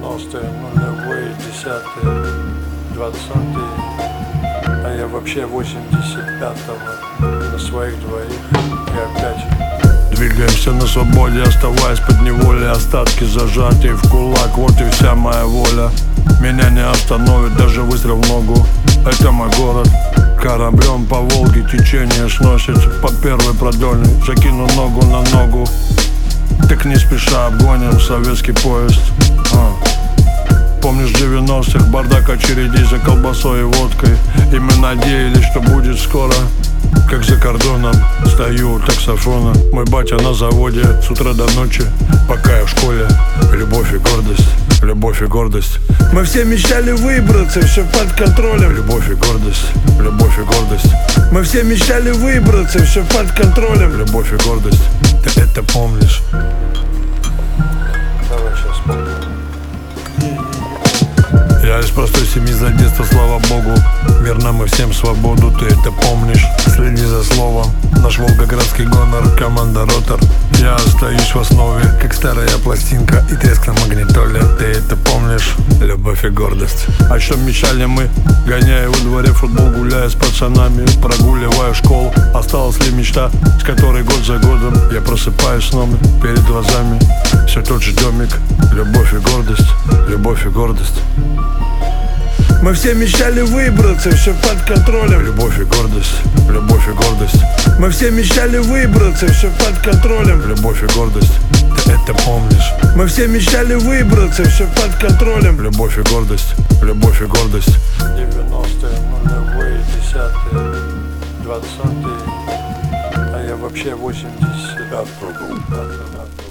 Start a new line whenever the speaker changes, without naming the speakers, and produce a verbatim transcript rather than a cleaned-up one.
девяностые, нулевые, десятые, двадцатые, а я вообще восемьдесят пятого на своих двоих и опять. Двигаемся на свободе, оставаясь под неволей. Остатки зажатые в кулак, вот и вся моя воля. Меня не остановит даже выстрел в ногу. Это мой город. Кораблем по Волге течение сносит по первой продольной. Закину ногу на ногу, так не спеша обгоним советский поезд. а. Помнишь, в девяностых бардак очередей за колбасой и водкой. И мы надеялись, что будет скоро. Как за кордоном, стою у таксофона. Мой батя на заводе с утра до ночи, пока я в школе. Любовь и гордость, любовь и гордость. Мы все мечтали выбраться, все под контролем. Любовь и гордость, любовь и гордость. Мы все мечтали выбраться, все под контролем. Любовь и гордость. Ты это помнишь? Давай сейчас помню. Я из простой семьи за детство, слава богу. Мир нам и всем свободу, ты это помнишь. Следи за словом, наш волгоградский гонор, команда Ротор. Я остаюсь в основе, как старая пластинка и треск на магнитоле. Ты это помнишь? Любовь и гордость. О чем мечтали мы, гоняя во дворе футбол, гуляя с пацанами, прогуливая школу. Осталась ли мечта, с которой год за годом я просыпаюсь сном перед глазами все тот же домик. Любовь и гордость, любовь и гордость. Мы все мечтали выбраться, все под контролем. Любовь и гордость, любовь и гордость. Мы все мечтали выбраться, все под контролем. Любовь и гордость, ты это помнишь? Мы все мечтали выбраться, все под контролем. Любовь и гордость, любовь и гордость. девяностые, нулевые, десятые, двадцатые, а я вообще восемьдесят пятого.